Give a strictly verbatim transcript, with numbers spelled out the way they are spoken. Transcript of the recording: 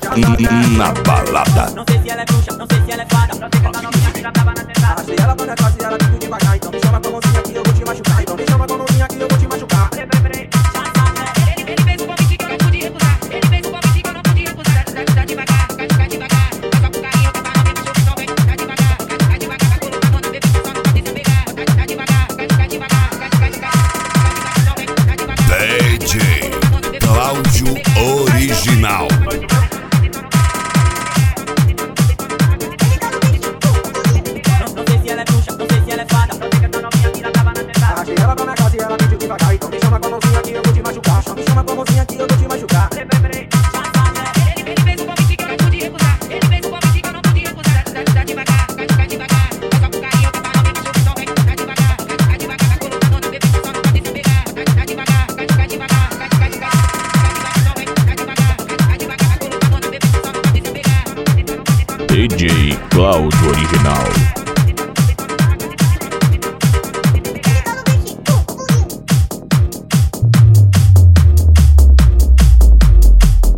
Na balada. Não sei se ela é bruxa, não sei se ela é fada. Não sei que essa novinha que já tava na tentada. Arrastei ela pra minha casa e ela pediu devagar. Então me chama com a mãozinha que eu vou te machucar. Então me chama com a mãozinha que eu vou te machucar. Peraí, peraí, peraí. Ele, ele fez o convite que eu não pude recusar. Ele fez o convite que eu não pude recusar. Tá, tá devagar, tá, tá devagar. Tá só com carinho que tá na minha puxa, não vem. Tá devagar, tá, tá devagar. Tá colocando na bebida, só não pode se pegar. Tá, tá devagar, tá, tá devagar. Tá, tá devagar. Tá devagar, não vem. Tá devagar. D J Cláudio Original. Não sei se ela é bruxa, não sei se ela é fada. Não sei que essa novinha que já tava na tentada. Arrastei ela pra minha casa e ela pediu devagar. Então me chama com a mãozinha que eu vou te machucar. Só me chama com a mãozinha que eu vou te machucar. Peraí, peraí, peraí. Ele, ele fez o convite que eu não pude recusar. Ele fez o convite que eu não pude recusar. Tá, tá devagar, tá, tá devagar. Tá só com carinho que tá na minha puxa, não vem. Tá devagar, tá, tá devagar. Tá colocando na bebida, só não pode se pegar. Tá, tá devagar, tá, tá devagar. Tá, tá devagar. Tá devagar, não vem. Tá devagar, tá, tá devagar. Tá colocando na bebida, só não pode se pegar. D J Cláudio Original.